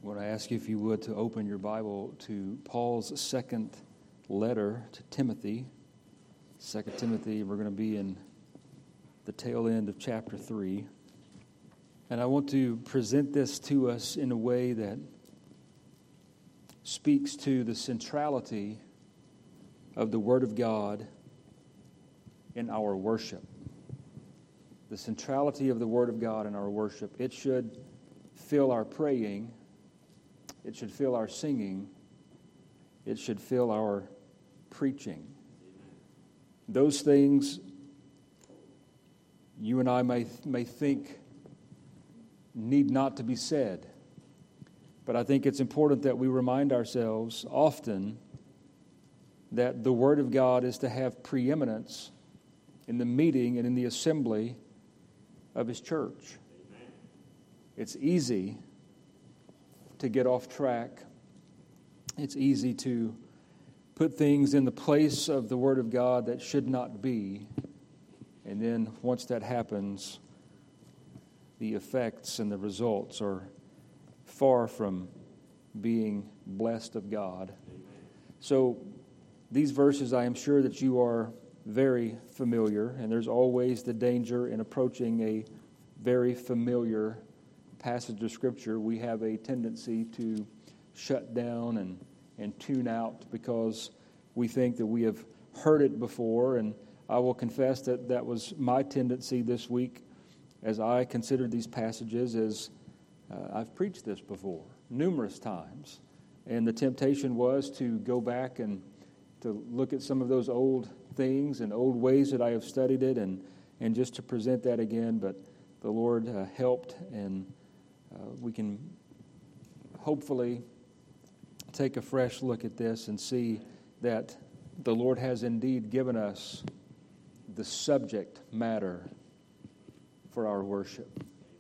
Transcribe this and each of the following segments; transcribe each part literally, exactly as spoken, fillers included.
I want to ask you, if you would, to open your Bible to Paul's second letter to Timothy. Second Timothy, we're going to be in the tail end of chapter three. And I want to present this to us in a way that speaks to the centrality of the Word of God in our worship. The centrality of the Word of God in our worship. It should fill our praying. It should fill our singing. It should fill our preaching. Those things you and I may, may think need not to be said. But I think it's important that we remind ourselves often that the Word of God is to have preeminence in the meeting and in the assembly of His church. Amen. It's easy to get off track. It's easy to put things in the place of the Word of God that should not be. And then once that happens, the effects and the results are far from being blessed of God. Amen. So these verses, I am sure that you are very familiar, and there's always the danger in approaching a very familiar passage of Scripture. We have a tendency to shut down and, and tune out because we think that we have heard it before, and I will confess that that was my tendency this week as I considered these passages. As uh, I've preached this before numerous times, and the temptation was to go back and to look at some of those old things and old ways that I have studied it, and, and just to present that again. But the Lord uh, helped, and uh, we can hopefully take a fresh look at this and see that the Lord has indeed given us the subject matter for our worship.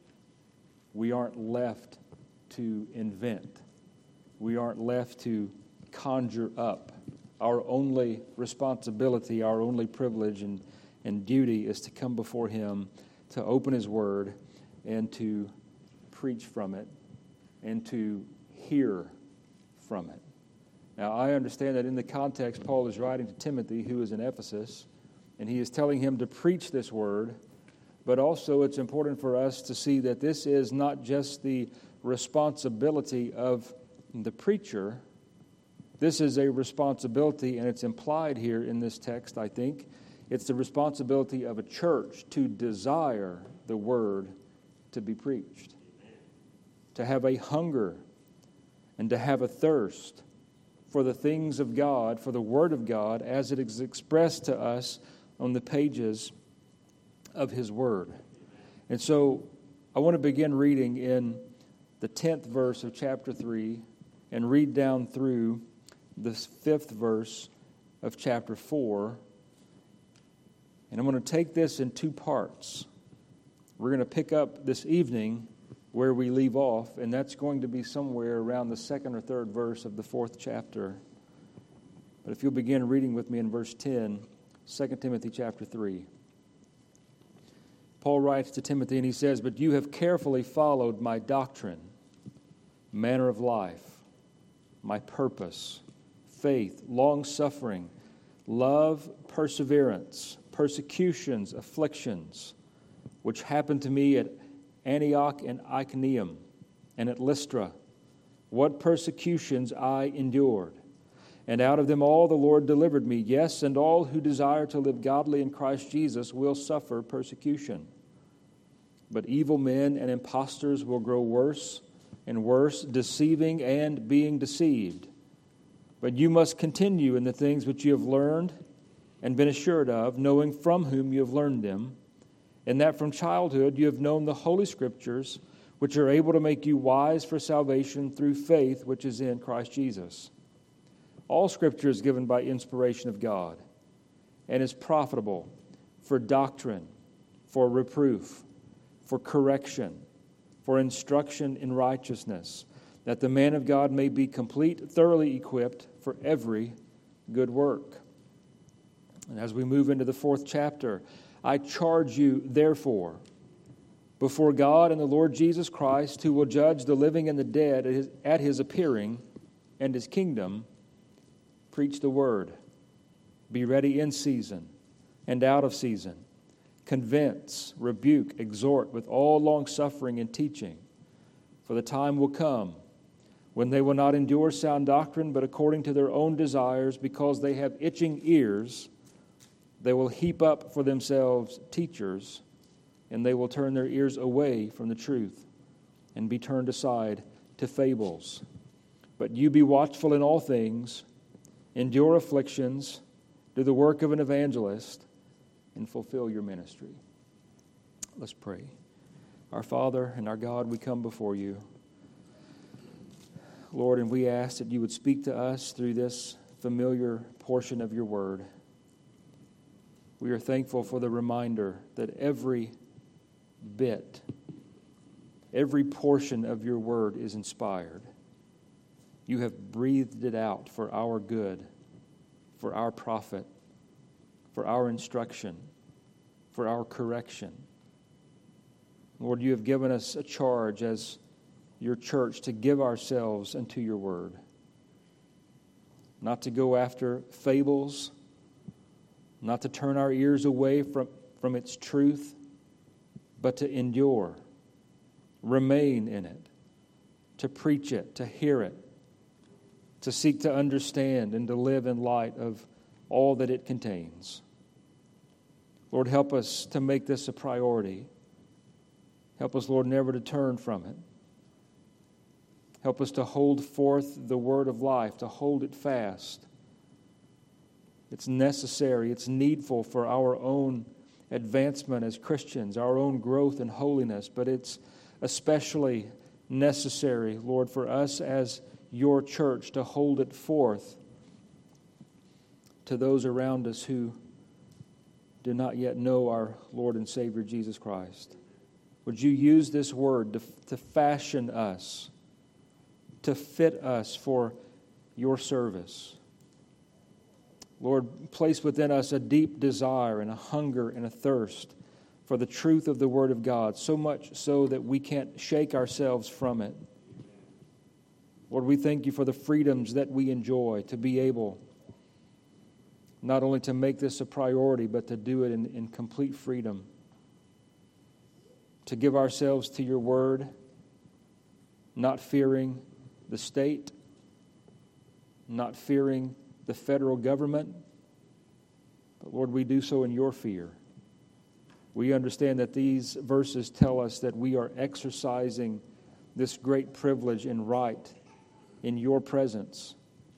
We aren't left to invent. We aren't left to conjure up. Our only responsibility, our only privilege and, and duty is to come before Him, to open His Word, and to preach from it, and to hear from it. Now, I understand that in the context, Paul is writing to Timothy, who is in Ephesus, and he is telling him to preach this Word, but also it's important for us to see that this is not just the responsibility of the preacher. This is a responsibility, and it's implied here in this text, I think. It's the responsibility of a church to desire the Word to be preached, to have a hunger and to have a thirst for the things of God, for the Word of God, as it is expressed to us on the pages of His Word. And so I want to begin reading in the tenth verse of chapter three and read down through the fifth verse of chapter four. And I'm going to take this in two parts. We're going to pick up this evening where we leave off, and that's going to be somewhere around the second or third verse of the fourth chapter. But if you'll begin reading with me in verse ten, Second Timothy chapter three. Paul writes to Timothy, and he says, "But you have carefully followed my doctrine, manner of life, my purpose, faith, long-suffering, love, perseverance, persecutions, afflictions, which happened to me at Antioch and Iconium and at Lystra, what persecutions I endured. And out of them all the Lord delivered me. Yes, and all who desire to live godly in Christ Jesus will suffer persecution. But evil men and impostors will grow worse and worse, deceiving and being deceived. But you must continue in the things which you have learned and been assured of, knowing from whom you have learned them, and that from childhood you have known the Holy Scriptures, which are able to make you wise for salvation through faith which is in Christ Jesus. All Scripture is given by inspiration of God and is profitable for doctrine, for reproof, for correction, for instruction in righteousness, that the man of God may be complete, thoroughly equipped for every good work." And as we move into the fourth chapter, "I charge you, therefore, before God and the Lord Jesus Christ, who will judge the living and the dead at his, at his appearing and his kingdom, preach the word. Be ready in season and out of season. Convince, rebuke, exhort with all longsuffering and teaching. For the time will come when they will not endure sound doctrine, but according to their own desires, because they have itching ears, they will heap up for themselves teachers, and they will turn their ears away from the truth and be turned aside to fables. But you be watchful in all things, endure afflictions, do the work of an evangelist, and fulfill your ministry. Let's pray. Our Father and our God, we come before you, Lord, and we ask that you would speak to us through this familiar portion of your word. We are thankful for the reminder that every bit, every portion of your word is inspired. You have breathed it out for our good, for our profit, for our instruction, for our correction. Lord, you have given us a charge as your church to give ourselves unto your word, not to go after fables, not to turn our ears away from, from its truth, but to endure, remain in it, to preach it, to hear it, to seek to understand and to live in light of all that it contains. Lord, help us to make this a priority. Help us, Lord, never to turn from it. Help us to hold forth the word of life, to hold it fast. It's necessary, it's needful for our own advancement as Christians, our own growth in holiness, but it's especially necessary, Lord, for us as your church to hold it forth to those around us who do not yet know our Lord and Savior Jesus Christ. Would you use this word to, to fashion us, to fit us for your service? Lord, place within us a deep desire and a hunger and a thirst for the truth of the Word of God, so much so that we can't shake ourselves from it. Lord, we thank you for the freedoms that we enjoy to be able not only to make this a priority, but to do it in, in complete freedom, to give ourselves to your Word, not fearing the state, not fearing the federal government, but Lord, we do so in your fear. We understand that these verses tell us that we are exercising this great privilege and right in your presence,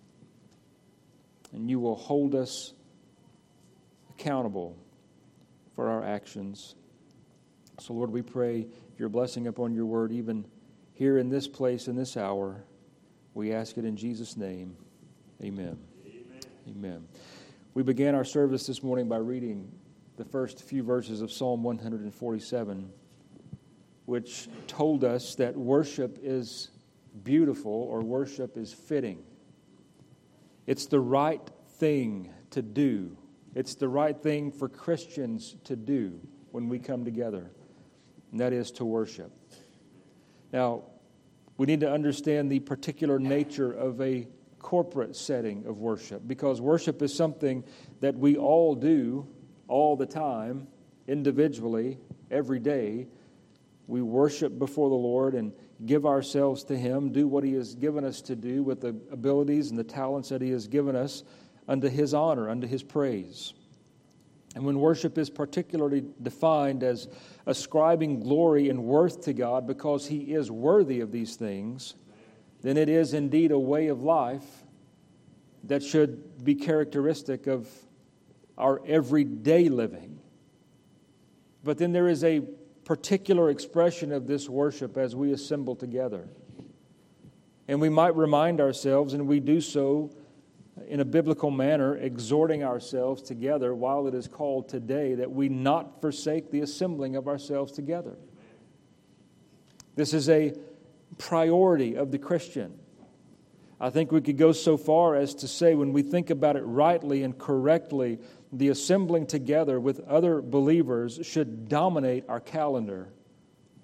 and you will hold us accountable for our actions. So Lord, we pray your blessing upon your word, even here in this place, in this hour. We ask it in Jesus' name. Amen. Amen. We began our service this morning by reading the first few verses of Psalm one forty-seven, which told us that worship is beautiful or worship is fitting. It's the right thing to do. It's the right thing for Christians to do when we come together, and that is to worship. Now, we need to understand the particular nature of a corporate setting of worship, because worship is something that we all do all the time, individually, every day. We worship before the Lord and give ourselves to Him, do what He has given us to do with the abilities and the talents that He has given us unto His honor, unto His praise. And when worship is particularly defined as ascribing glory and worth to God because He is worthy of these things, then it is indeed a way of life that should be characteristic of our everyday living. But then there is a particular expression of this worship as we assemble together. And we might remind ourselves, and we do so in a biblical manner, exhorting ourselves together while it is called today, that we not forsake the assembling of ourselves together. This is a priority of the Christian. I think we could go so far as to say, when we think about it rightly and correctly, the assembling together with other believers should dominate our calendar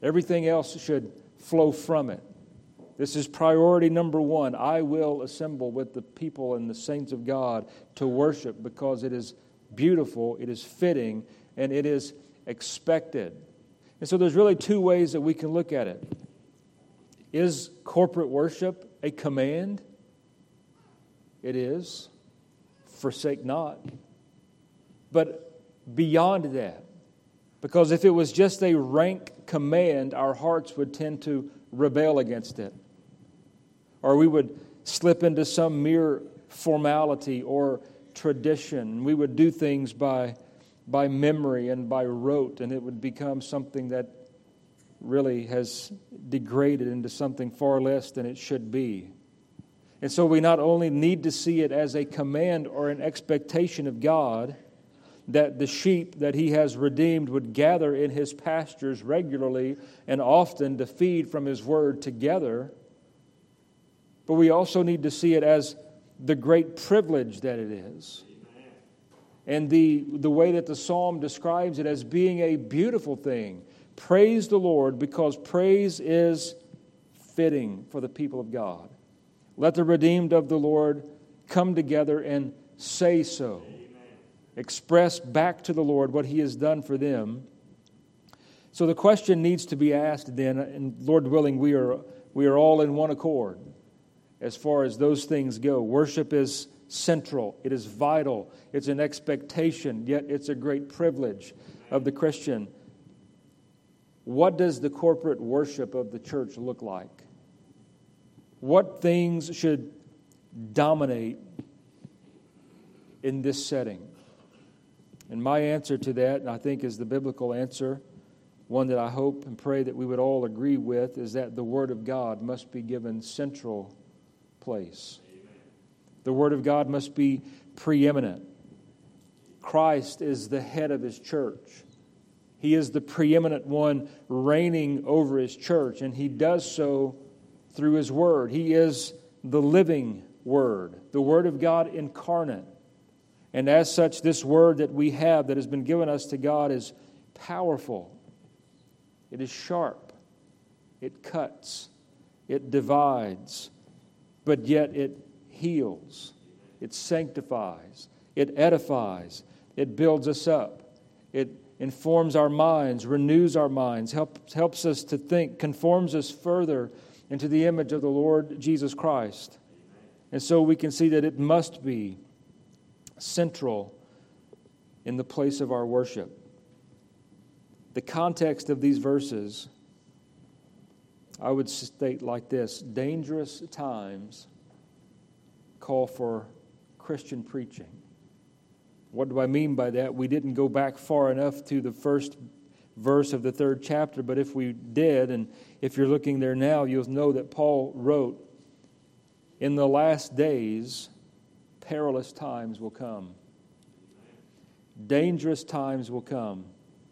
Everything else should flow from it. This is priority number one. I will assemble with the people and the saints of God to worship because it is beautiful, it is fitting, and it is expected. And so there's really two ways that we can look at it. Is corporate worship a command? It is. Forsake not. But beyond that, because if it was just a rank command, our hearts would tend to rebel against it. Or we would slip into some mere formality or tradition. We would do things by, by memory and by rote, and it would become something that really has degraded into something far less than it should be. And so we not only need to see it as a command or an expectation of God that the sheep that He has redeemed would gather in His pastures regularly and often to feed from His Word together, but we also need to see it as the great privilege that it is. And the, the way that the psalm describes it as being a beautiful thing. Praise the Lord, because praise is fitting for the people of God. Let the redeemed of the Lord come together and say so. Express back to the Lord what He has done for them. So the question needs to be asked then, and Lord willing, we are we are all in one accord as far as those things go. Worship is central. It is vital. It's an expectation, yet it's a great privilege of the Christian. What does the corporate worship of the church look like? What things should dominate in this setting? And my answer to that, and I think is the biblical answer, one that I hope and pray that we would all agree with, is that the Word of God must be given central place. The Word of God must be preeminent. Christ is the head of His church. He is the preeminent one reigning over His church, and He does so through His Word. He is the living Word, the Word of God incarnate. And as such, this Word that we have that has been given us to God is powerful. It is sharp. It cuts. It divides. But yet it heals. It sanctifies. It edifies. It builds us up. It informs our minds, renews our minds, helps, helps us to think, conforms us further into the image of the Lord Jesus Christ. And so we can see that it must be central in the place of our worship. The context of these verses, I would state like this: dangerous times call for Christian preaching. What do I mean by that? We didn't go back far enough to the first verse of the third chapter, but if we did, and if you're looking there now, you'll know that Paul wrote, "In the last days, perilous times will come." Dangerous times will come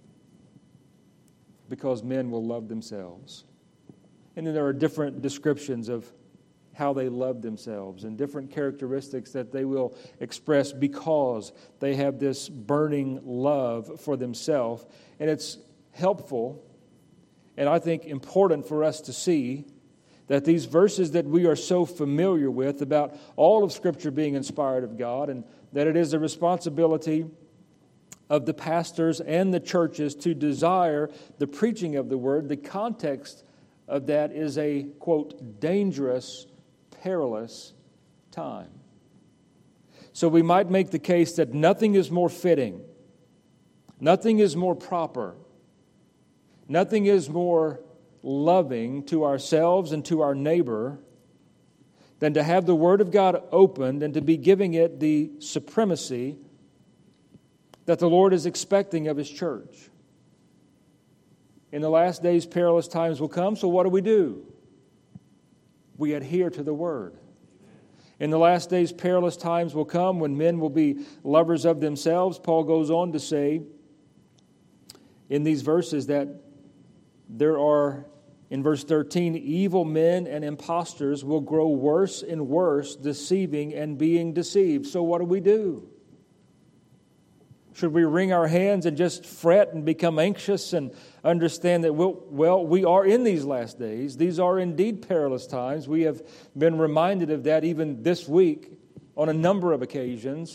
because men will love themselves. And then there are different descriptions of how they love themselves and different characteristics that they will express because they have this burning love for themselves. And it's helpful and I think important for us to see that these verses that we are so familiar with about all of Scripture being inspired of God, and that it is the responsibility of the pastors and the churches to desire the preaching of the Word, the context of that is a, quote, dangerous, perilous time. So we might make the case that nothing is more fitting, nothing is more proper, nothing is more loving to ourselves and to our neighbor than to have the Word of God opened and to be giving it the supremacy that the Lord is expecting of His church. In the last days, perilous times will come, so what do we do? We adhere to the Word. In the last days, perilous times will come when men will be lovers of themselves. Paul goes on to say in these verses that there are, in verse thirteen, evil men and impostors will grow worse and worse, deceiving and being deceived. So what do we do? Should we wring our hands and just fret and become anxious and understand that, we'll, well, we are in these last days. These are indeed perilous times. We have been reminded of that even this week on a number of occasions.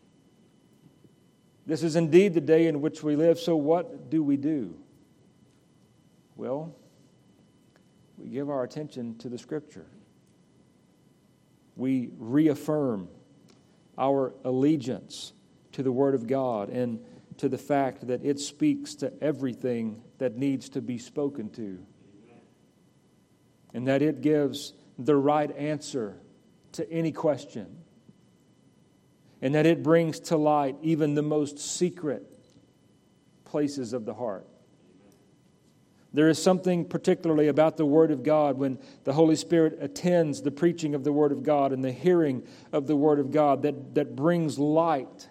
This is indeed the day in which we live. So what do we do? Well, we give our attention to the Scripture. We reaffirm our allegiance to the Word of God and to the fact that it speaks to everything that needs to be spoken to. And that it gives the right answer to any question. And that it brings to light even the most secret places of the heart. There is something particularly about the Word of God when the Holy Spirit attends the preaching of the Word of God and the hearing of the Word of God that, that brings light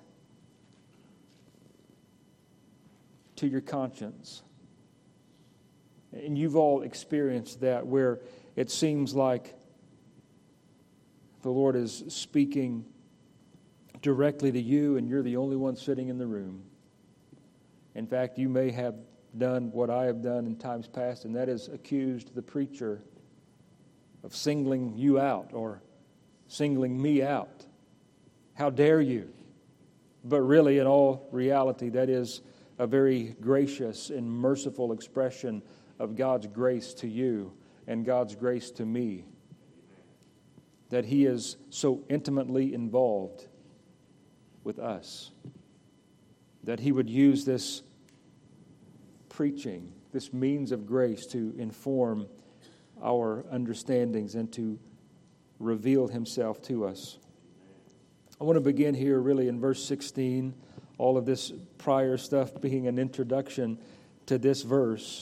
to your conscience. And you've all experienced that, where it seems like the Lord is speaking directly to you and you're the only one sitting in the room. In fact, you may have done what I have done in times past, and that is accused the preacher of singling you out or singling me out. How dare you? But really, in all reality, that is a very gracious and merciful expression of God's grace to you and God's grace to me. That He is so intimately involved with us. That He would use this preaching, this means of grace, to inform our understandings and to reveal Himself to us. I want to begin here really in verse sixteen. All of this prior stuff being an introduction to this verse.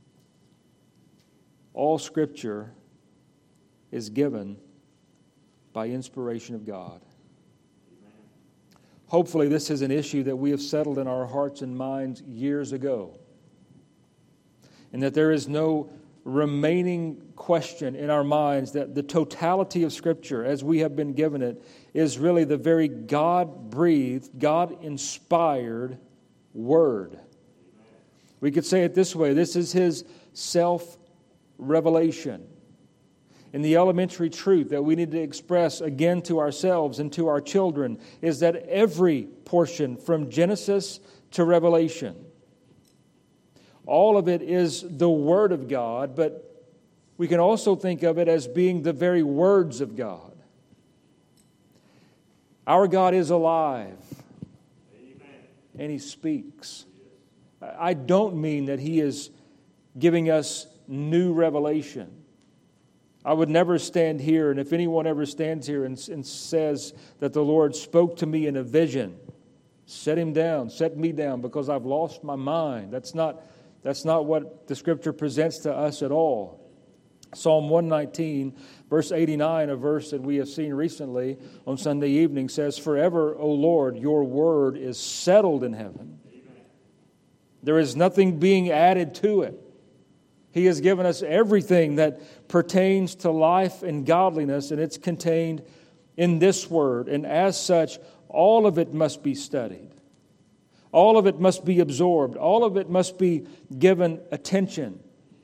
All Scripture is given by inspiration of God. Hopefully this is an issue that we have settled in our hearts and minds years ago. And that there is no remaining question in our minds that the totality of Scripture, as we have been given it, is really the very God-breathed, God-inspired Word. We could say it this way: this is His self-revelation. And the elementary truth that we need to express again to ourselves and to our children is that every portion from Genesis to Revelation, all of it is the Word of God, but we can also think of it as being the very words of God. Our God is alive. Amen. And He speaks. I don't mean that He is giving us new revelation. I would never stand here, and if anyone ever stands here and, and says that the Lord spoke to me in a vision, set him down, set me down, because I've lost my mind. That's not, that's not what the Scripture presents to us at all. Psalm one nineteen, verse eighty-nine, a verse that we have seen recently on Sunday evening, says, "Forever, O Lord, your word is settled in heaven." Amen. There is nothing being added to it. He has given us everything that pertains to life and godliness, and it's contained in this word. And as such, all of it must be studied. All of it must be absorbed. All of it must be given attention.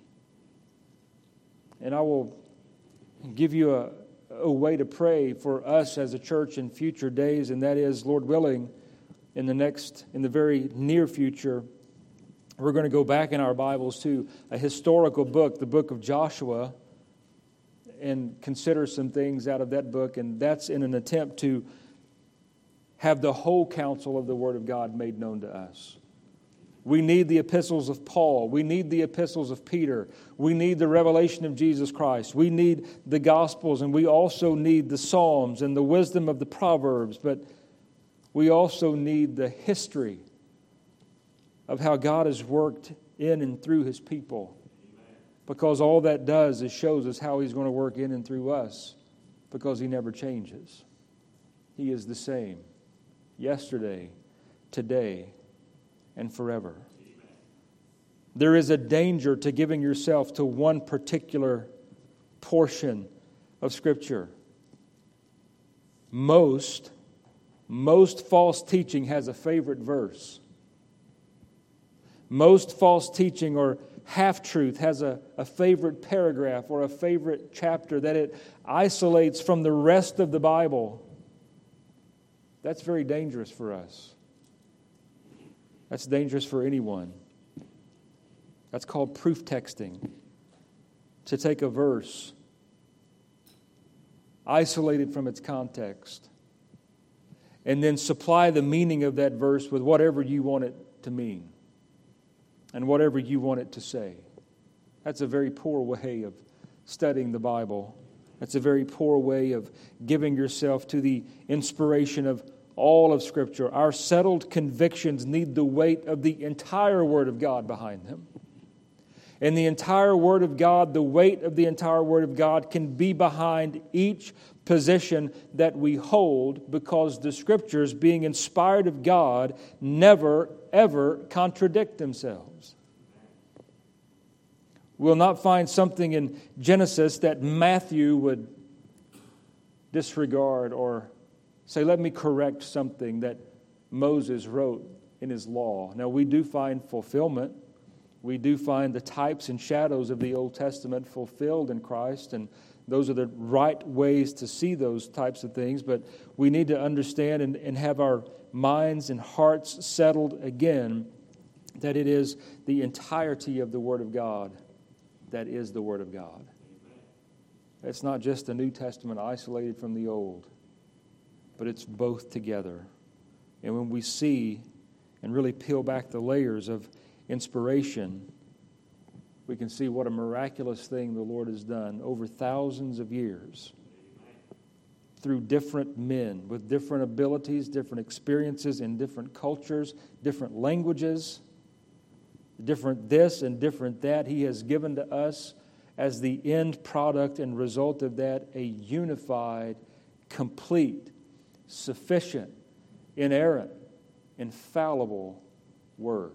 And I will give you a, a way to pray for us as a church in future days, and that is, Lord willing, in the next, in the very near future, we're going to go back in our Bibles to a historical book, the book of Joshua, and consider some things out of that book, and that's in an attempt to have the whole counsel of the Word of God made known to us. We need the epistles of Paul. We need the epistles of Peter. We need the revelation of Jesus Christ. We need the Gospels, and we also need the Psalms and the wisdom of the Proverbs, but we also need the history of how God has worked in and through His people. Because all that does is shows us how He's going to work in and through us, because He never changes. He is the same yesterday, today, and forever. There is a danger to giving yourself to one particular portion of Scripture. Most most false teaching has a favorite verse. Most false teaching or half-truth has a, a favorite paragraph or a favorite chapter that it isolates from the rest of the Bible. That's very dangerous for us. That's dangerous for anyone. That's called proof texting. To take a verse, isolate it from its context, and then supply the meaning of that verse with whatever you want it to mean and whatever you want it to say. That's a very poor way of studying the Bible. That's a very poor way of giving yourself to the inspiration of all of Scripture. Our settled convictions need the weight of the entire Word of God behind them. And the entire Word of God, the weight of the entire Word of God can be behind each position that we hold, because the Scriptures, being inspired of God, never, ever contradict themselves. We'll not find something in Genesis that Matthew would disregard or say, let me correct something that Moses wrote in his law. Now, we do find fulfillment. We do find the types and shadows of the Old Testament fulfilled in Christ, and those are the right ways to see those types of things. But we need to understand and, and have our minds and hearts settled again that it is the entirety of the Word of God that is the Word of God. It's not just the New Testament isolated from the Old, but it's both together. And when we see and really peel back the layers of inspiration, we can see what a miraculous thing the Lord has done over thousands of years through different men with different abilities, different experiences in different cultures, different languages, different this and different that. He has given to us as the end product and result of that a unified, complete, sufficient, inerrant, infallible Word.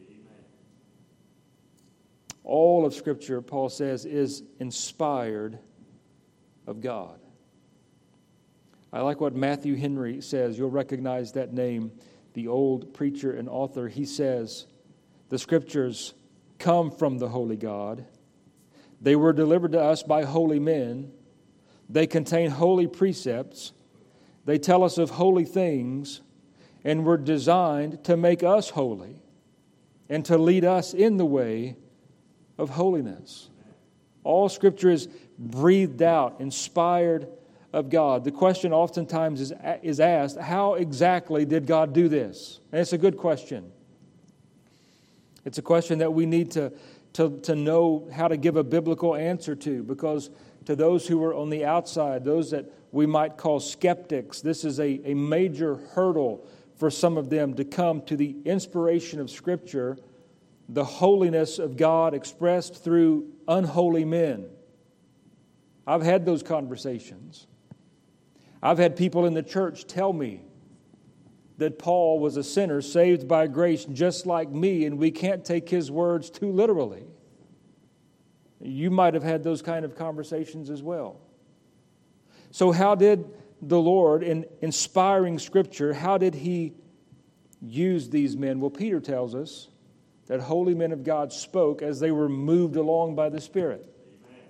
All of Scripture, Paul says, is inspired of God. I like what Matthew Henry says. You'll recognize that name, the old preacher and author. He says, the Scriptures come from the Holy God. They were delivered to us by holy men. They contain holy precepts. They tell us of holy things, and were designed to make us holy and to lead us in the way of holiness. All Scripture is breathed out, inspired of God. The question oftentimes is, is asked, how exactly did God do this? And it's a good question. It's a question that we need to, to, to know how to give a biblical answer to, because to those who are on the outside, those that we might call skeptics, this is a, a major hurdle for some of them to come to the inspiration of Scripture, the holiness of God expressed through unholy men. I've had those conversations. I've had people in the church tell me that Paul was a sinner saved by grace just like me, and we can't take his words too literally. You might have had those kind of conversations as well. So how did the Lord, in inspiring Scripture, how did He use these men? Well, Peter tells us that holy men of God spoke as they were moved along by the Spirit. Amen.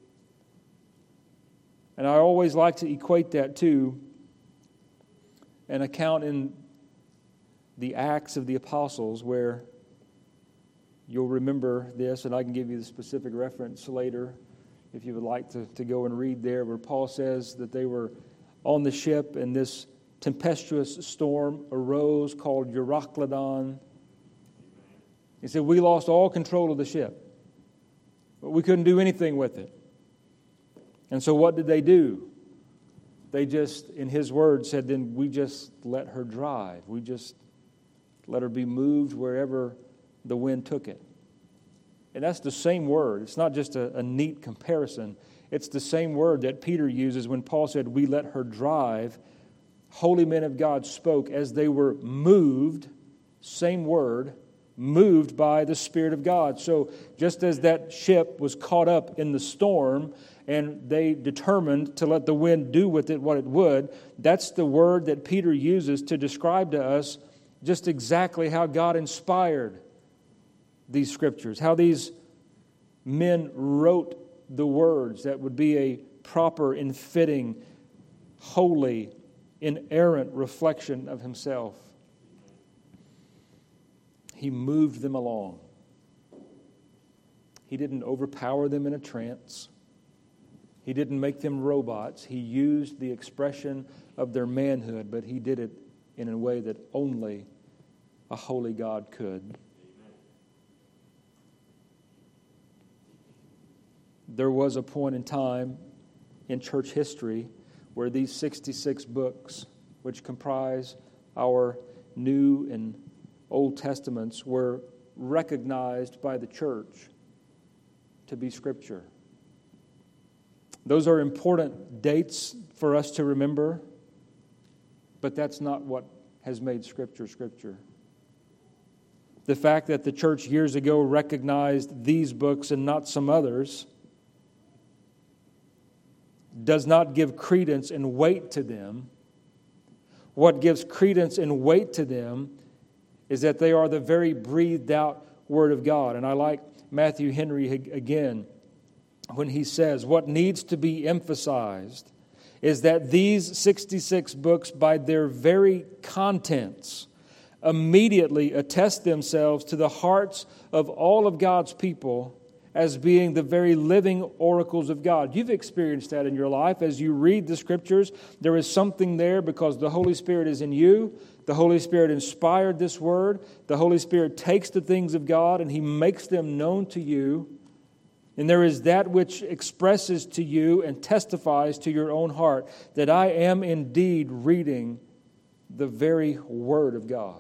And I always like to equate that to an account in the Acts of the Apostles, where you'll remember this, and I can give you the specific reference later if you would like to, to go and read there, where Paul says that they were on the ship and this tempestuous storm arose called Euroclydon. He said, we lost all control of the ship, but we couldn't do anything with it. And so what did they do? They just, in his words, said, then we just let her drive. We just let her be moved wherever the wind took it. And that's the same word. It's not just a, a neat comparison. It's the same word that Peter uses when Paul said, we let her drive. Holy men of God spoke as they were moved, same word, moved by the Spirit of God. So just as that ship was caught up in the storm and they determined to let the wind do with it what it would, that's the word that Peter uses to describe to us just exactly how God inspired these scriptures, how these men wrote the words that would be a proper and fitting, holy, inerrant reflection of Himself. He moved them along. He didn't overpower them in a trance. He didn't make them robots. He used the expression of their manhood, but He did it in a way that only a holy God could. There was a point in time in church history where these sixty-six books, which comprise our New and Old Testaments, were recognized by the church to be Scripture. Those are important dates for us to remember, but that's not what has made Scripture Scripture. The fact that the church years ago recognized these books and not some others does not give credence and weight to them. What gives credence and weight to them is that they are the very breathed out Word of God. And I like Matthew Henry again when he says, what needs to be emphasized is that these sixty-six books, by their very contents, immediately attest themselves to the hearts of all of God's people as being the very living oracles of God. You've experienced that in your life. As you read the Scriptures, there is something there because the Holy Spirit is in you. The Holy Spirit inspired this Word. The Holy Spirit takes the things of God and He makes them known to you. And there is that which expresses to you and testifies to your own heart that I am indeed reading the very Word of God.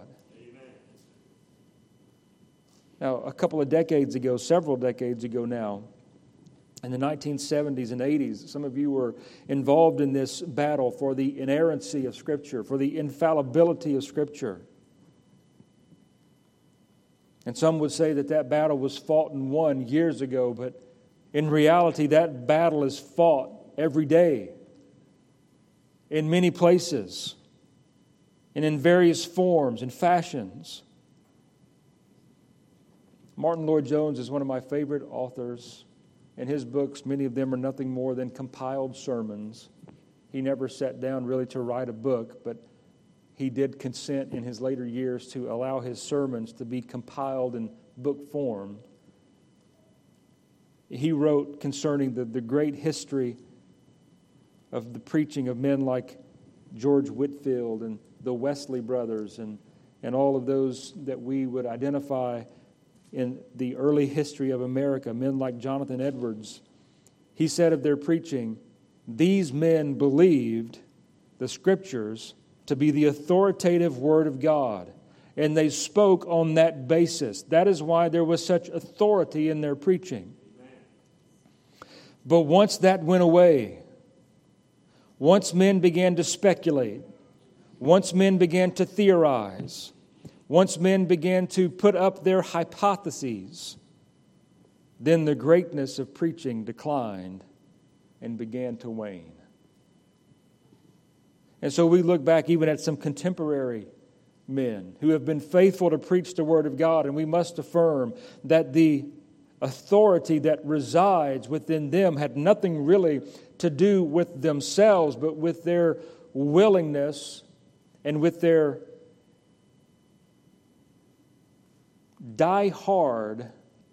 Now, a couple of decades ago, several decades ago now, in the nineteen seventies and eighties, some of you were involved in this battle for the inerrancy of Scripture, for the infallibility of Scripture. And some would say that that battle was fought and won years ago, but in reality, that battle is fought every day, in many places, and in various forms and fashions. Martin Lloyd-Jones is one of my favorite authors. In his books, many of them are nothing more than compiled sermons. He never sat down really to write a book, but he did consent in his later years to allow his sermons to be compiled in book form. He wrote concerning the, the great history of the preaching of men like George Whitefield and the Wesley brothers and, and all of those that we would identify in the early history of America, men like Jonathan Edwards. He said of their preaching, these men believed the Scriptures to be the authoritative Word of God, and they spoke on that basis. That is why there was such authority in their preaching. But once that went away, once men began to speculate, once men began to theorize, once men began to put up their hypotheses, then the greatness of preaching declined and began to wane. And so we look back even at some contemporary men who have been faithful to preach the Word of God, and we must affirm that the authority that resides within them had nothing really to do with themselves, but with their willingness and with their die-hard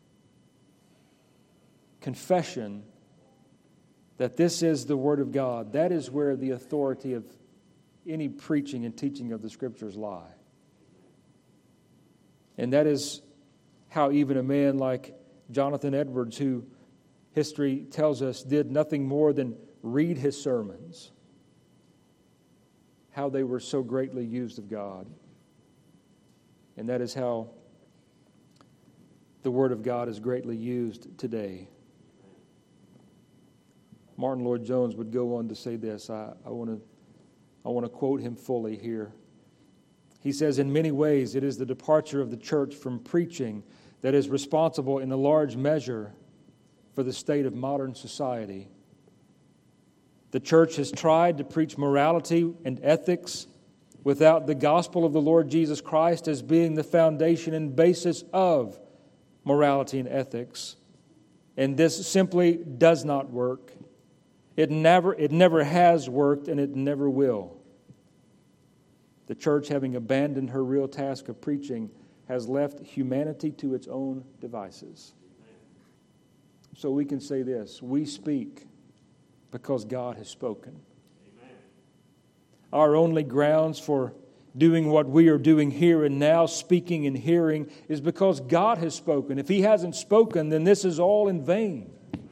confession that this is the Word of God. That is where the authority of any preaching and teaching of the Scriptures lie. And that is how even a man like Jonathan Edwards, who history tells us did nothing more than read his sermons, how they were so greatly used of God. And that is how the Word of God is greatly used today. Martin Lloyd-Jones would go on to say this. I, I want to I want to quote him fully here. He says, in many ways, it is the departure of the church from preaching that is responsible in a large measure for the state of modern society. The church has tried to preach morality and ethics without the gospel of the Lord Jesus Christ as being the foundation and basis of morality and ethics. And this simply does not work. It never, it never has worked, and it never will. The church, having abandoned her real task of preaching, has left humanity to its own devices. So we can say this: we speak because God has spoken. Amen. Our only grounds for doing what we are doing here and now, speaking and hearing, is because God has spoken. If He hasn't spoken, then this is all in vain.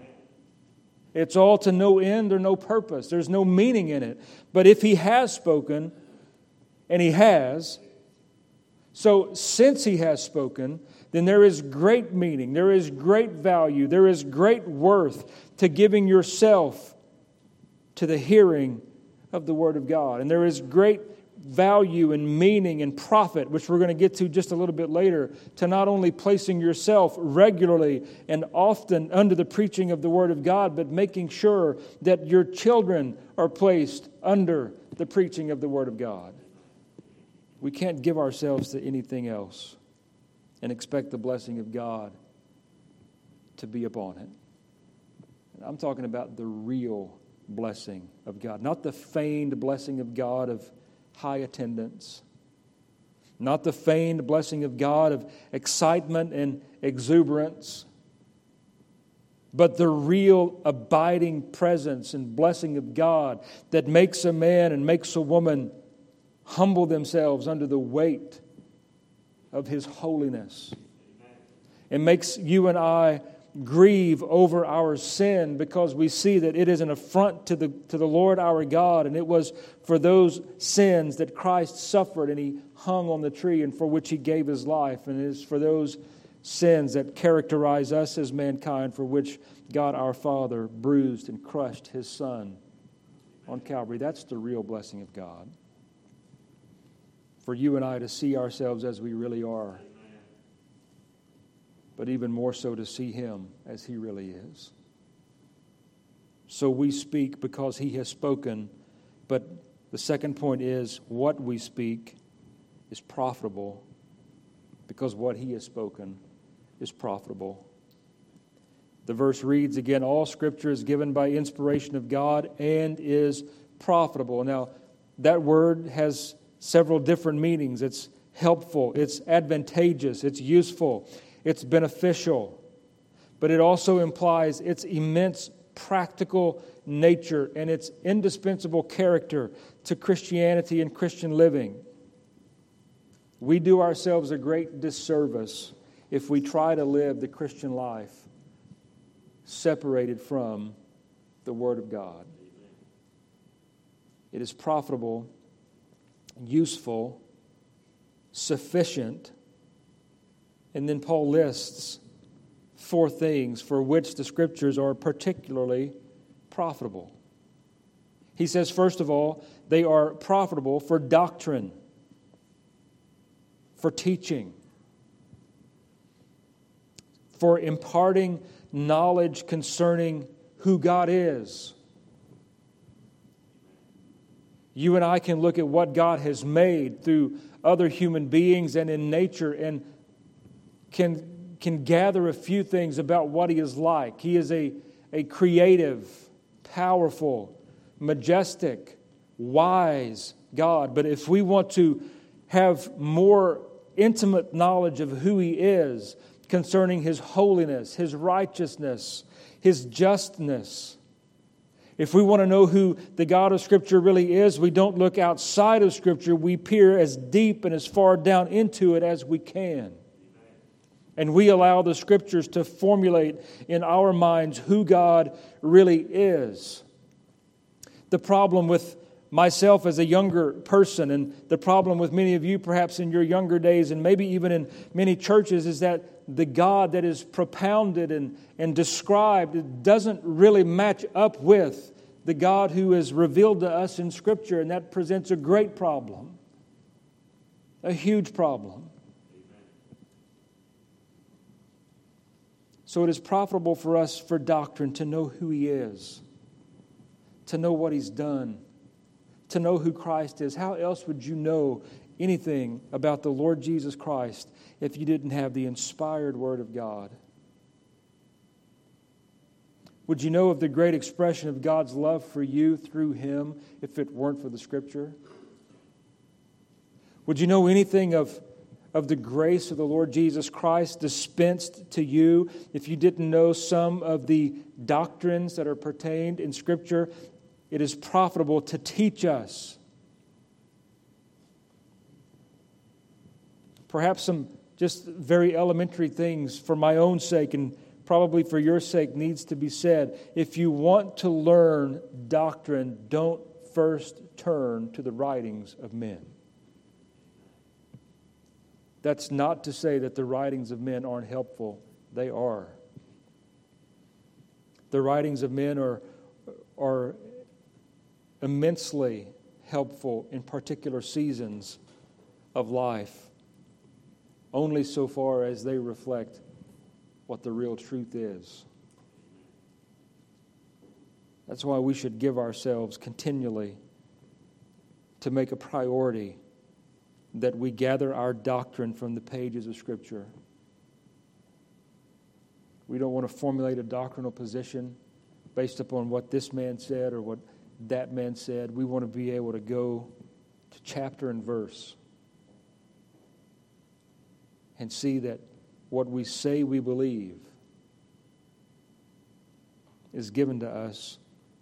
It's all to no end or no purpose. There's no meaning in it. But if He has spoken, and He has, so since He has spoken, then there is great meaning, there is great value, there is great worth to giving yourself to the hearing of the Word of God. And there is great value and meaning and profit, which we're going to get to just a little bit later, to not only placing yourself regularly and often under the preaching of the Word of God, but making sure that your children are placed under the preaching of the Word of God. We can't give ourselves to anything else and expect the blessing of God to be upon it. And I'm talking about the real blessing of God, not the feigned blessing of God of high attendance, not the feigned blessing of God of excitement and exuberance, but the real abiding presence and blessing of God that makes a man and makes a woman humble themselves under the weight of His holiness. It makes you and I grieve over our sin because we see that it is an affront to the to the Lord our God, and it was for those sins that Christ suffered and He hung on the tree and for which He gave His life, and it is for those sins that characterize us as mankind for which God our Father bruised and crushed His Son on Calvary. That's the real blessing of God. For you and I to see ourselves as we really are, but even more so to see Him as He really is. So we speak because He has spoken, but the second point is what we speak is profitable because what He has spoken is profitable. The verse reads again, all Scripture is given by inspiration of God and is profitable. Now, that word has several different meanings. It's helpful, it's advantageous, it's useful, it's beneficial. But it also implies its immense practical nature and its indispensable character to Christianity and Christian living. We do ourselves a great disservice if we try to live the Christian life separated from the Word of God. It is profitable, useful, sufficient, and then Paul lists four things for which the Scriptures are particularly profitable. He says, first of all, they are profitable for doctrine, for teaching, for imparting knowledge concerning who God is. You and I can look at what God has made through other human beings and in nature and can, can gather a few things about what He is like. He is a, a creative, powerful, majestic, wise God. But if we want to have more intimate knowledge of who He is concerning His holiness, His righteousness, His justness, if we want to know who the God of Scripture really is, we don't look outside of Scripture. We peer as deep and as far down into it as we can. And we allow the Scriptures to formulate in our minds who God really is. The problem with myself as a younger person, and the problem with many of you perhaps in your younger days, and maybe even in many churches, is that the God that is propounded and, and described, it doesn't really match up with the God who is revealed to us in Scripture, and that presents a great problem. A huge problem. So it is profitable for us for doctrine to know who He is, to know what He's done, to know who Christ is. How else would you know anything about the Lord Jesus Christ if you didn't have the inspired Word of God? Would you know of the great expression of God's love for you through Him if it weren't for the Scripture? Would you know anything of, of the grace of the Lord Jesus Christ dispensed to you if you didn't know some of the doctrines that are pertained in Scripture? It is profitable to teach us. Perhaps some just very elementary things for my own sake and probably for your sake needs to be said. If you want to learn doctrine, don't first turn to the writings of men. That's not to say that the writings of men aren't helpful. They are. The writings of men are, are immensely helpful in particular seasons of life, only so far as they reflect what the real truth is. That's why we should give ourselves continually to make a priority that we gather our doctrine from the pages of Scripture. We don't want to formulate a doctrinal position based upon what this man said or what that man said. We want to be able to go to chapter and verse and see that what we say we believe is given to us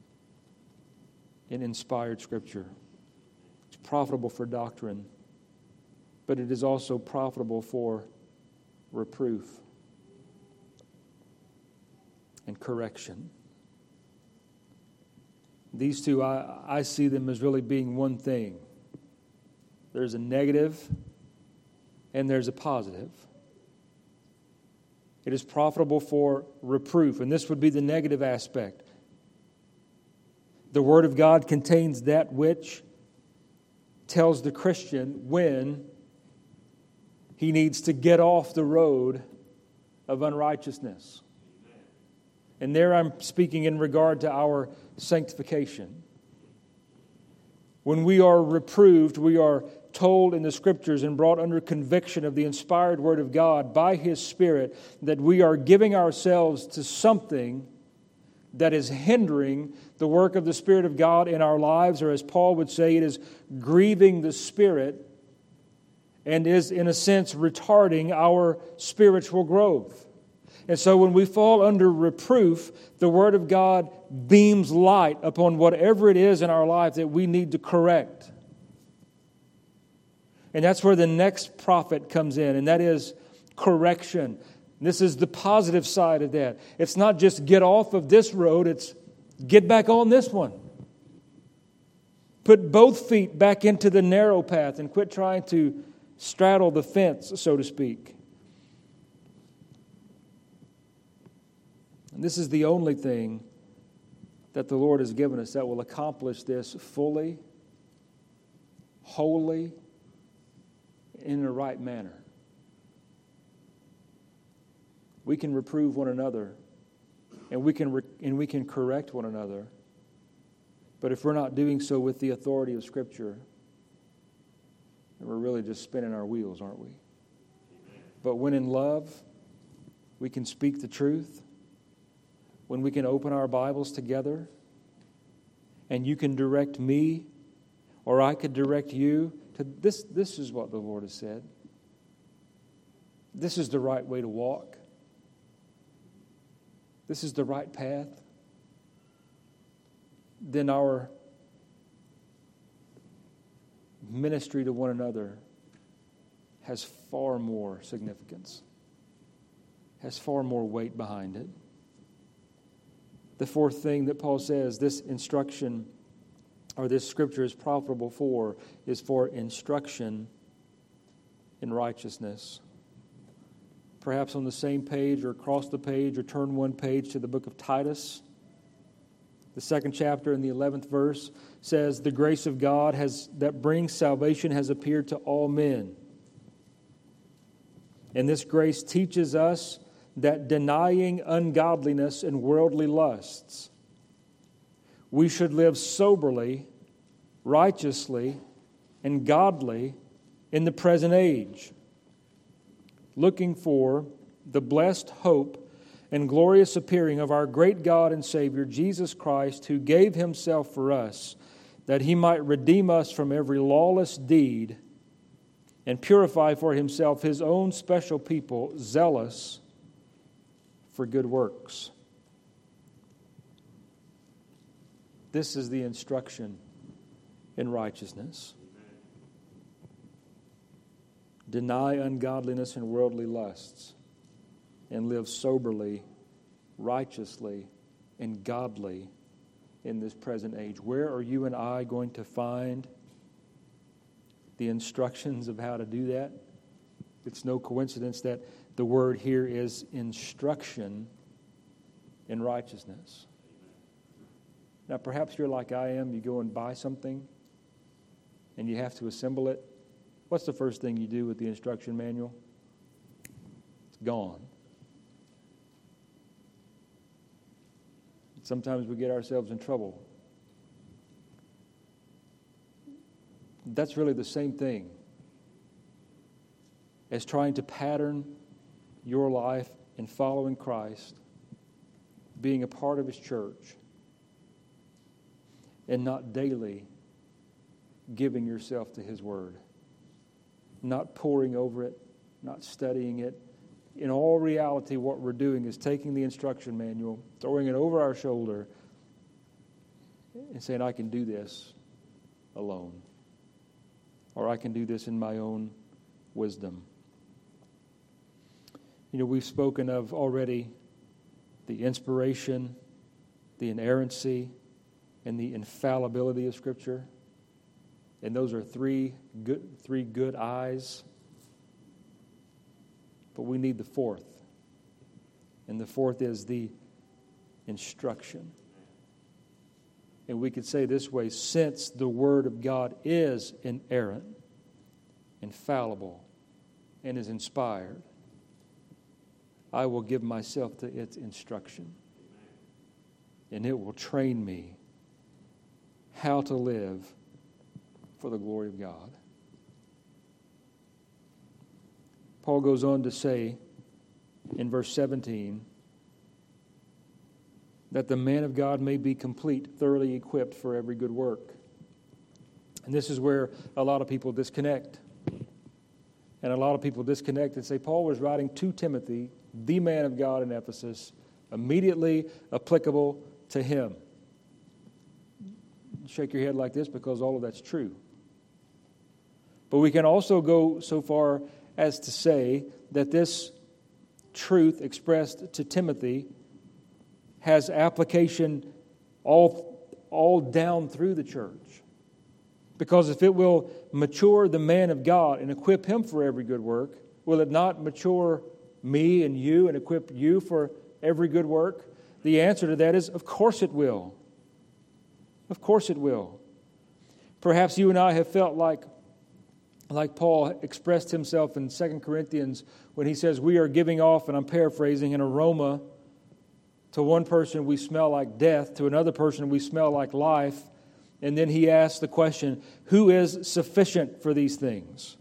in inspired Scripture. It's profitable for doctrine, but it is also profitable for reproof and correction. These two, I, I see them as really being one thing. There's a negative and there's a positive. It is profitable for reproof, and this would be the negative aspect. The Word of God contains that which tells the Christian when he needs to get off the road of unrighteousness. And there I'm speaking in regard to our sanctification. When we are reproved, we are told in the Scriptures and brought under conviction of the inspired Word of God by His Spirit that we are giving ourselves to something that is hindering the work of the Spirit of God in our lives, or as Paul would say, it is grieving the Spirit and is, in a sense, retarding our spiritual growth. And so when we fall under reproof, the Word of God beams light upon whatever it is in our life that we need to correct. And that's where the next prophet comes in, and that is correction. This is the positive side of that. It's not just get off of this road, it's get back on this one. Put both feet back into the narrow path and quit trying to straddle the fence, so to speak. And this is the only thing that the Lord has given us that will accomplish this fully, wholly, in the right manner. We can reprove one another, and we can re- and we can correct one another. But if we're not doing so with the authority of Scripture, then we're really just spinning our wheels, aren't we? But when in love, we can speak the truth. When we can open our Bibles together, and you can direct me, or I could direct you to this. This is what the Lord has said. This is the right way to walk. This is the right path. Then our ministry to one another has far more significance, has far more weight behind it. The fourth thing that Paul says this instruction or this scripture is profitable for is for instruction in righteousness. Perhaps on the same page or across the page or turn one page to the book of Titus. The second chapter and the eleventh verse says, the grace of God has that brings salvation has appeared to all men. And this grace teaches us that denying ungodliness and worldly lusts, we should live soberly, righteously, and godly in the present age, looking for the blessed hope and glorious appearing of our great God and Savior, Jesus Christ, who gave Himself for us, that He might redeem us from every lawless deed and purify for Himself His own special people, zealous for good works. This is the instruction in righteousness. Deny ungodliness and worldly lusts, and live soberly, righteously, and godly in this present age. Where are you and I going to find the instructions of how to do that? It's no coincidence that the word here is instruction in righteousness. Now, perhaps you're like I am. You go and buy something, and you have to assemble it. What's the first thing you do with the instruction manual? It's gone. Sometimes we get ourselves in trouble. That's really the same thing as trying to pattern your life in following Christ, being a part of His church, and not daily giving yourself to His Word, not poring over it, not studying it. In all reality, what we're doing is taking the instruction manual, throwing it over our shoulder, and saying, I can do this alone. Or I can do this in my own wisdom. You know, we've spoken of already the inspiration, the inerrancy, and the infallibility of Scripture. And those are three good, three good eyes. But we need the fourth. And the fourth is the instruction. And we could say this way, since the Word of God is inerrant, infallible, and is inspired, I will give myself to its instruction. And it will train me how to live for the glory of God. Paul goes on to say in verse seventeen that the man of God may be complete, thoroughly equipped for every good work. And this is where a lot of people disconnect. And a lot of people disconnect and say Paul was writing to Timothy, the man of God in Ephesus, immediately applicable to him. Shake your head like this because all of that's true. But we can also go so far as to say that this truth expressed to Timothy has application all, all down through the church. Because if it will mature the man of God and equip him for every good work, will it not mature me and you and equip you for every good work? The answer to that is, of course it will. Of course it will. Perhaps you and I have felt like Like Paul expressed himself in Second Corinthians when he says, we are giving off, and I'm paraphrasing, an aroma. To one person we smell like death, to another person we smell like life. And then he asks the question, who is sufficient for these things?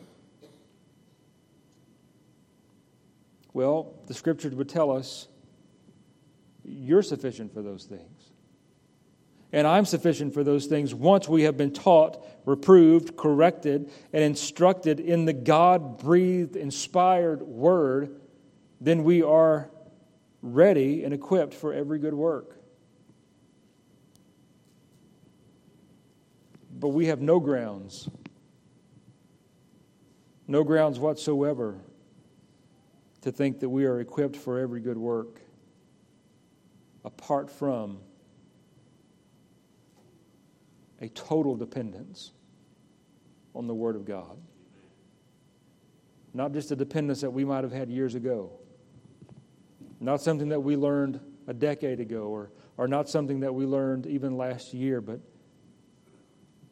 Well, the Scriptures would tell us, you're sufficient for those things. And I'm sufficient for those things once we have been taught, reproved, corrected, and instructed in the God-breathed, inspired Word, then we are ready and equipped for every good work. But we have no grounds, no grounds whatsoever to think that we are equipped for every good work apart from a total dependence on the Word of God. Not just a dependence that we might have had years ago. Not something that we learned a decade ago or, or not something that we learned even last year, but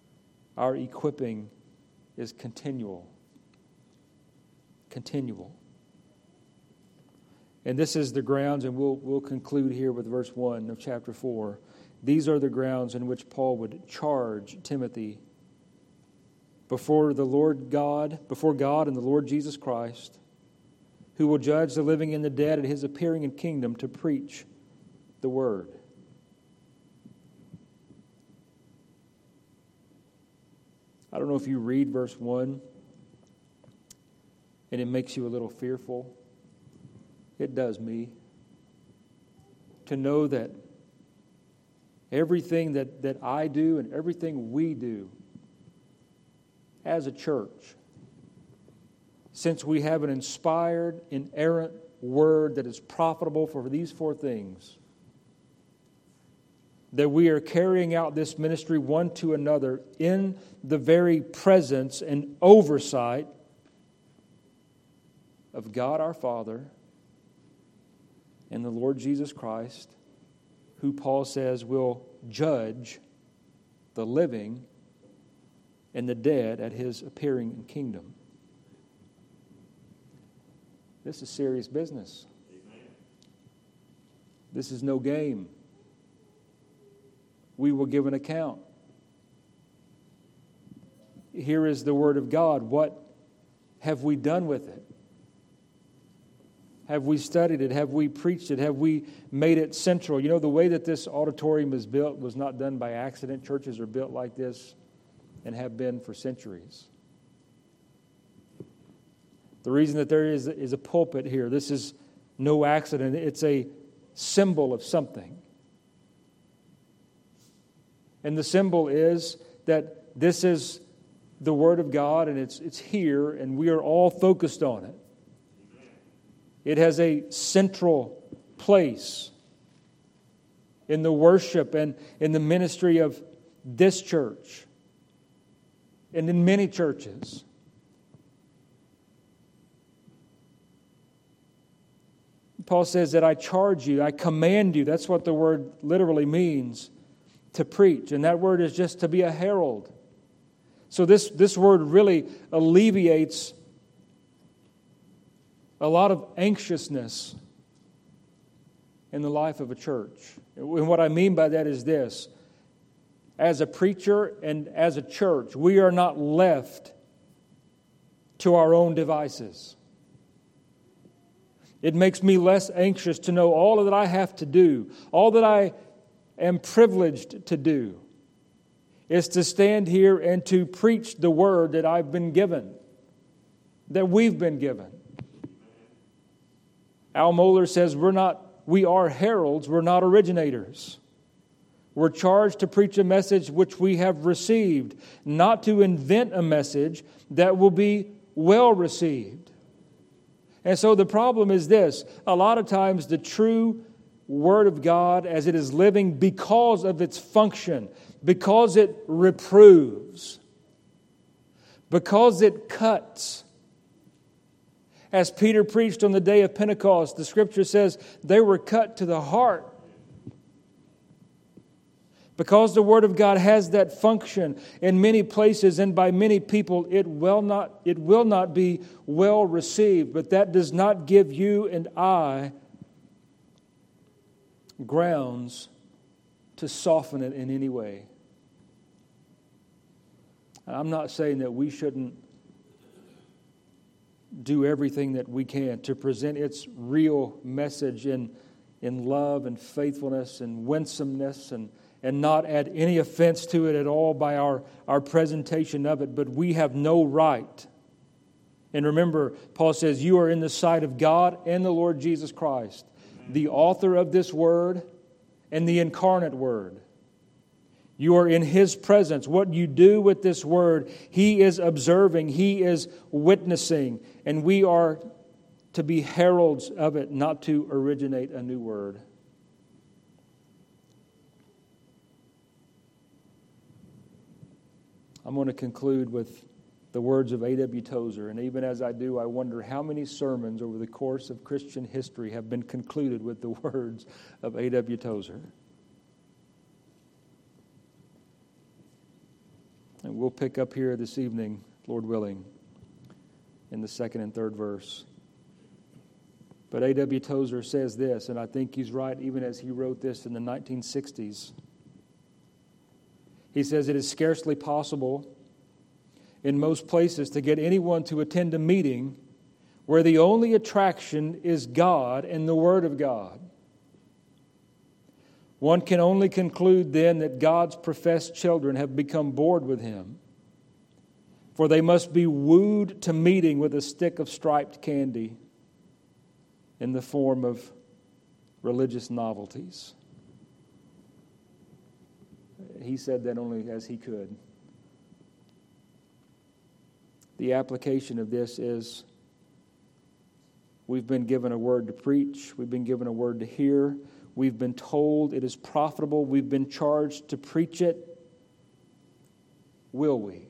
our equipping is continual. Continual. And this is the grounds, and we'll, we'll conclude here with verse one of chapter four. These are the grounds in which Paul would charge Timothy before the Lord God, before God and the Lord Jesus Christ, who will judge the living and the dead at his appearing in kingdom to preach the word. I don't know if you read verse one and it makes you a little fearful. It does me. To know that everything that, that I do and everything we do as a church, since we have an inspired, inerrant word that is profitable for these four things, that we are carrying out this ministry one to another in the very presence and oversight of God our Father and the Lord Jesus Christ, who Paul says will judge the living and the dead at his appearing in kingdom. This is serious business. This is no game. We will give an account. Here is the Word of God. What have we done with it? Have we studied it? Have we preached it? Have we made it central? You know, the way that this auditorium is built was not done by accident. Churches are built like this and have been for centuries. The reason that there is, is a pulpit here, this is no accident. It's a symbol of something. And the symbol is that this is the Word of God, and it's it's here, and we are all focused on it. It has a central place in the worship and in the ministry of this church and in many churches. Paul says that I charge you, I command you. That's what the word literally means, to preach. And that word is just to be a herald. So this, this word really alleviates a lot of anxiousness in the life of a church. And what I mean by that is this. As a preacher and as a church, we are not left to our own devices. It makes me less anxious to know all that I have to do, all that I am privileged to do, is to stand here and to preach the word that I've been given, that we've been given. Al Mohler says we're not, we are heralds, we're not originators. We're charged to preach a message which we have received, not to invent a message that will be well received. And so the problem is this: a lot of times the true Word of God as it is living, because of its function, because it reproves, because it cuts. As Peter preached on the day of Pentecost, the Scripture says they were cut to the heart. Because the Word of God has that function in many places and by many people, it will not, it will not be well received. But that does not give you and I grounds to soften it in any way. I'm not saying that we shouldn't do everything that we can to present its real message in, in love and faithfulness and winsomeness and and not add any offense to it at all by our, our presentation of it. But we have no right. And remember, Paul says, you are in the sight of God and the Lord Jesus Christ, the author of this word and the incarnate word. You are in His presence. What you do with this word, He is observing, He is witnessing, and we are to be heralds of it, not to originate a new word. I'm going to conclude with the words of A W Tozer. And even as I do, I wonder how many sermons over the course of Christian history have been concluded with the words of A W Tozer. And we'll pick up here this evening, Lord willing, in the second and third verse. But A W Tozer says this, and I think he's right even as he wrote this in the nineteen sixties. He says, it is scarcely possible in most places to get anyone to attend a meeting where the only attraction is God and the Word of God. One can only conclude then that God's professed children have become bored with Him, for they must be wooed to meeting with a stick of striped candy in the form of religious novelties. He said that only as he could. The application of this is we've been given a word to preach. We've been given a word to hear. We've been told it is profitable. We've been charged to preach it. Will we?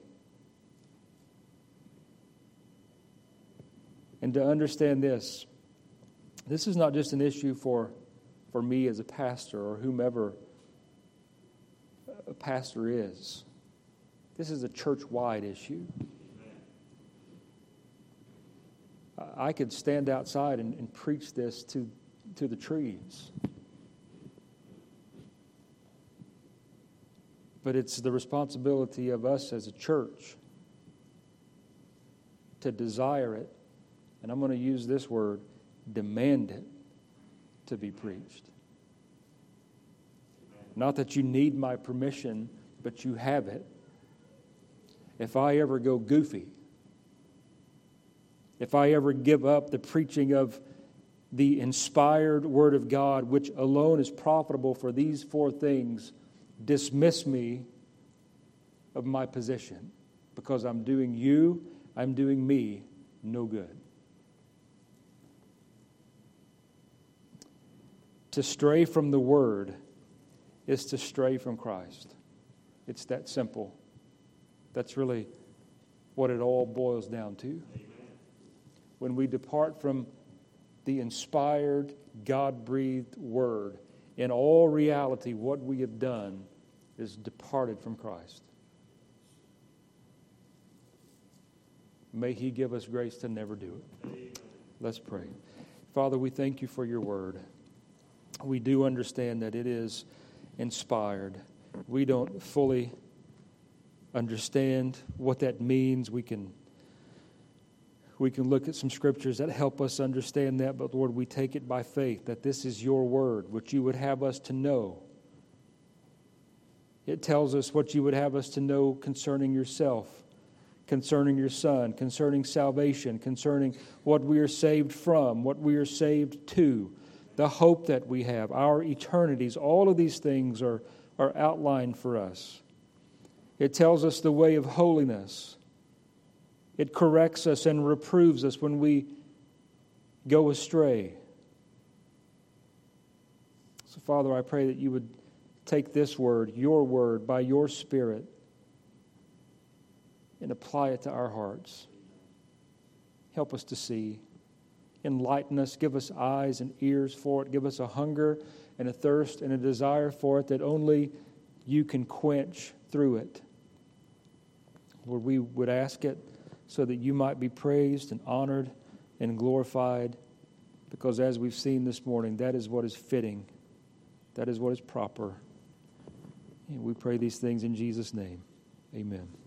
And to understand this, this is not just an issue for, for me as a pastor or whomever a pastor is. This is a church-wide issue. I could stand outside and, and preach this to, to the trees. But it's the responsibility of us as a church to desire it, and I'm going to use this word, demand it to be preached. Not that you need my permission, but you have it. If I ever go goofy, if I ever give up the preaching of the inspired Word of God, which alone is profitable for these four things, dismiss me of my position, because I'm doing you, I'm doing me no good. To stray from the Word is to stray from Christ. It's that simple. That's really what it all boils down to. Amen. When we depart from the inspired, God-breathed Word, in all reality, what we have done is departed from Christ. May He give us grace to never do it. Amen. Let's pray. Father, we thank You for Your Word. We do understand that it is inspired. We don't fully understand what that means. We can we can look at some scriptures that help us understand that, but Lord, we take it by faith that this is Your Word, which You would have us to know. It tells us what You would have us to know concerning Yourself, concerning Your Son, concerning salvation, concerning what we are saved from, what we are saved to, the hope that we have, our eternities. All of these things are, are outlined for us. It tells us the way of holiness. It corrects us and reproves us when we go astray. So, Father, I pray that You would take this word, Your word, by Your Spirit, and apply it to our hearts. Help us to see. Enlighten us, give us eyes and ears for it. Give us a hunger and a thirst and a desire for it that only You can quench through it. Lord, we would ask it so that You might be praised and honored and glorified, because as we've seen this morning, that is what is fitting. That is what is proper. And we pray these things in Jesus' name. Amen.